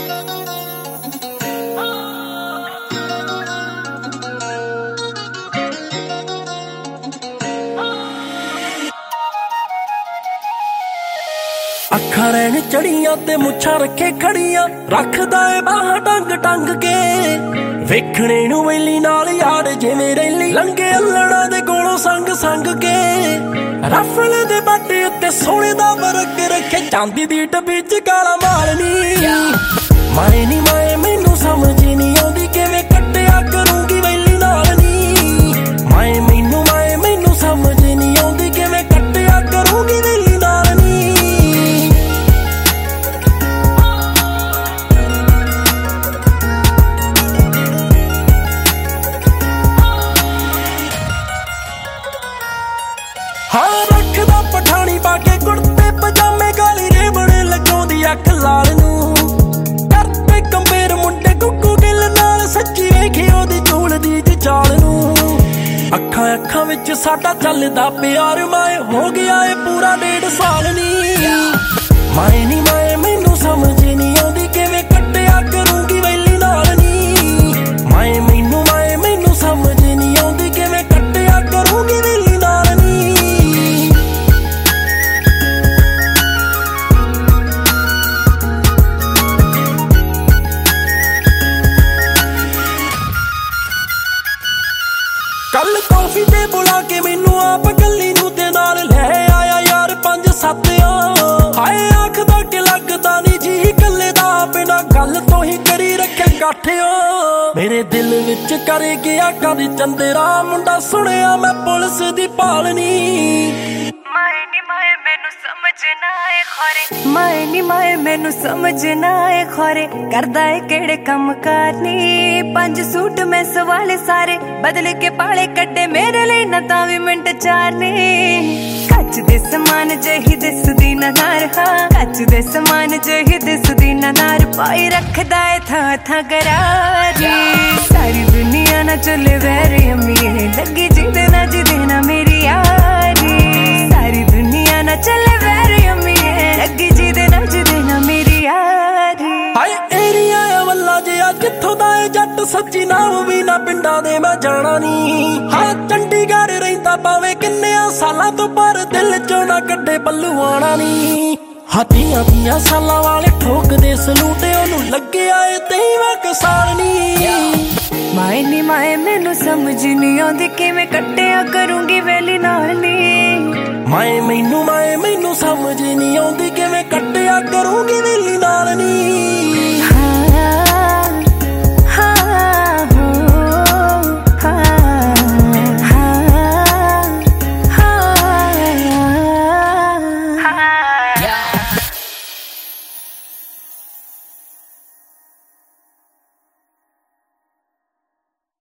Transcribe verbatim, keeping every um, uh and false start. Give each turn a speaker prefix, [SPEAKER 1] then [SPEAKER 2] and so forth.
[SPEAKER 1] ਅੱਖਾਂ ਰਹਿਣ ਚੜੀਆਂ ਤੇ ਮੁੱਛਾਂ ਰੱਖੇ ਖੜੀਆਂ, ਰੱਖਦਾ ਏ ਬਾਹਾਂ ਟੰਗ ਟੰਗ ਕੇ। ਵੇਖਣੇ ਨੂੰ ਵੈਲੀ ਨਾਲ ਯਾਰ ਜਿਵੇਂ ਰੈਲੀ, ਲੰਗੇ ਅਲੜਾਂ ਦੇ ਕੋਲੋਂ ਸੰਗ ਸੰਗ ਕੇ। ਰਫਲ ਦੇ ਬਾਟੇ ਉੱਤੇ ਸੋਨੇ ਦਾ ਵਰਕ ਰੱਖੇ, ਚਾਂਦੀ ਦੀ ਡੱਬੀ ਚ ਕਾਲਾ ਮਾਲ ਨੀ। ਮਾਏ ਨੀ ਮਾਏ ਮੈਨੂੰ ਸਮਝ ਨੀ ਆਉਂਦੀ, ਕਿਵੇਂ ਕੱਟਿਆ ਕਰੂੰਗੀ ਵੈਲੀ ਨਾਲ ਨੀ। ਮਾਏ ਮੈਨੂੰ ਮਾਏ ਮੈਨੂੰ ਸਮਝ ਨੀ ਆਉਂਦੀ, ਕਿਵੇਂ ਕੱਟਿਆ ਕਰੂੰਗੀ ਵੈਲੀ ਨਾਲ ਨੀ। ਹਾਂ ਰੱਖਦਾ ਪਠਾਣੀ ਪਾ ਕੇ ਕੁੜਤੇ ਪਜਾਮੇ, ਕਾਲੀ ਰੇਬੜ ਲਗਾਉਂਦੀ ਅੱਖ ਲਾਲ ਨੂੰ। ਕਰਤੇ ਕੰਬੇਰ ਮੁੰਡੇ ਗੁੱਗੂ ਗਿੱਲ ਨਾਲ, ਸੱਚੀ ਵੇਖੀ ਉਹਦੀ ਝੂਲਦੀ ਦੀ ਚਾਲ ਨੂੰ। ਅੱਖਾਂ ਅੱਖਾਂ ਵਿੱਚ ਸਾਡਾ ਚੱਲਦਾ ਪਿਆਰ, ਮਾਏ ਹੋ ਗਿਆ ਏ ਪੂਰਾ ਡੇਢ ਸਾਲ ਨੀ। ਮਾਏ ਨੀ ਮਾਏ ਮੈਨੂੰ ਸਮਝ ਨੀ ਆਉਂਦੀ, ਕਿਵੇਂ ਕੱਟਿਆ ਕਰੂੰਗੀ ਵੈਲੀ ਨਾਲ ਨੀ। ਮਾਏ ਮੈਨੂੰ ਮਾਏ ਮੈਨੂੰ ਸਮਝ ਨੀ ਆਉਂਦੀ, ਕਿਵੇਂ ਕੱਟਿਆ ਕਰੂੰਗੀ ਵੈਲੀ ਨਾਲ ਨੀ। ਕੱਲ ਕਾਫੀ ਤੇ ਬੁਲਾ ਕੇ ਮੈਨੂੰ ਆਪ ਕੱਲੀ ਨੂੰ ਤੇ ਨਾਲ ਲੈ ਆਇਆ ਯਾਰ ਪੰਜ ਸੱਤ ਆ। ਹਾਏ ਆਖਦਾ ਕਿ ਲੱਗਦਾ ਨੀ ਜੀ ਕੱਲੇ ਦਾ, ਬਿਨਾਂ ਗੱਲ ਤੋਂ ਹੀ ਕਰੀ ਰੱਖੇ ਇਕੱਠਿਓ। ਮੇਰੇ ਦਿਲ ਵਿੱਚ ਕਰ ਗਿਆ ਕਰ ਚੰਦਰਾ, ਮੁੰਡਾ ਸੁਣਿਆ ਮੈਂ ਪੁਲਿਸ ਦੀ ਭਾਲ ਨੀ।
[SPEAKER 2] ਮਾਏ ਨੀ ਮਾਏ ਮੈਨੂੰ ਸਮਝ ਨਾ ਆਏ ਖੋਰੇ, ਮਾਏ ਨੀ ਮਾਏ ਮੈਨੂੰ ਸਮਝ ਨਾ ਆਏ ਖੋਰੇ, ਕਰਦਾ ਏ ਕਿਹੜੇ ਕੰਮ ਕਾਰ ਨੀ। ਪੰਜ ਸੂਟ ਮੈਂ ਸਵਾਲੇ ਸਾਰੇ ਬਦਲ ਕੇ ਪਾਲੇ ਕੱਢੇ, ਮੇਰੇ ਲਈ ਨਾ ਤਾਂ ਵੀ ਮਿੰਟ ਚਾਰ ਨੀ। ਕੱਚ ਦੇ ਸਮਾਨ ਜਿਹੀ ਦਿਸਦੀ ਨਜ਼ਾਰ, ਹਾਂ ਕੱਚ ਦੇ ਸਮਾਨ ਜਿਹੀ ਦਿਸਦੀ ਨਜ਼ਾਰ, ਪਾਈ ਰੱਖਦਾ ਏ ਥਾਂ ਥਾਂ ਗਰਾਰੀ। ਸਾਰੀ ਦੁਨੀਆ ਨਾ ਚੱਲੇ ਵੈਰ ਅਮੀਰ, ਲੱਗੀ ਜਿਹਦੇ ਨਾ ਜਿਹਦੇ ਨਾ ਮੇਰੀ ਯਾਰੀ। ਸਾਰੀ ਦੁਨੀਆ ਨਾ ਚੱਲੇ ਵੈਰ ਅਮੀਰ, ਲੱਗੀ ਜਿਹਦੇ ਨਾ ਜਿਹਦੇ ਨਾ ਮੇਰੀ ਯਾਰੀ।
[SPEAKER 1] ਹਾਏ ਏਰੀਆ ਆ ਵੱਲਾ ਜਿਹਾ ਜਿੱਥੋਂ ਦਾ ਏ ਜੱਟ, ਸੱਚੀ ਨਾਮ ਵੀ ਨਾ ਪਿੰਡਾਂ ਦੇ ਮੈਂ ਜਾਣਾ ਨੀ। ਹਾਂ ਚੰਡੀਗੜ੍ਹ ਰਹਿੰਦਾ ਭਾਵੇਂ ਕਿੰਨਿਆਂ ਸਾਲਾਂ ਤੋਂ, ਪਰ ਦਿਲ ਚੋਂ ਨਾ ਕੱਢੇ ਪੱਲੂ ਆਣਾ ਨੀ। ਹਾਥੀਆਂ ਦੀਆਂ ਸਾਲਾਂ ਵਾਲੇ ਠੋਕਦੇ ਸਲੂਟ, ਉਹਨੂੰ ਲੱਗਿਆ ਏ ਤੇਈਵਾਂ ਕੁ ਸਾਲ ਨੀ।
[SPEAKER 2] ਮਾਏ ਨੀ ਮਾਏ ਮੈਨੂੰ ਸਮਝ ਨੀ ਆਉਂਦੀ, ਕਿਵੇਂ ਕੱਟਿਆ ਕਰੂੰਗੀ ਵੈਲੀ ਨਾਲ ਨੀ।
[SPEAKER 1] ਮਾਏ ਮੈਨੂੰ ਮਾਏ ਮੈਨੂੰ ਸਮਝ ਨੀ ਆਉਂਦੀ, ਕਿਵੇਂ